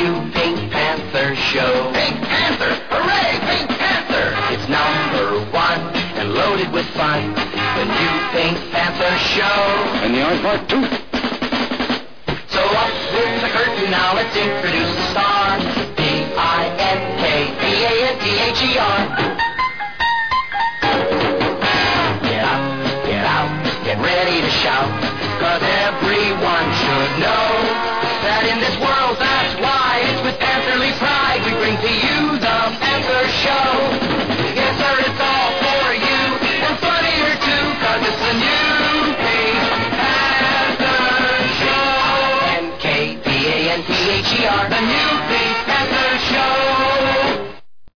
new Pink Panther show. Pink Panther! Hooray! Pink Panther! It's number one and loaded with fun. The new Pink Panther show. And the Aardvark, too. So up with the curtain now, let's introduce the star. Pinkpanther. Get up, get out, get ready to shout, 'cause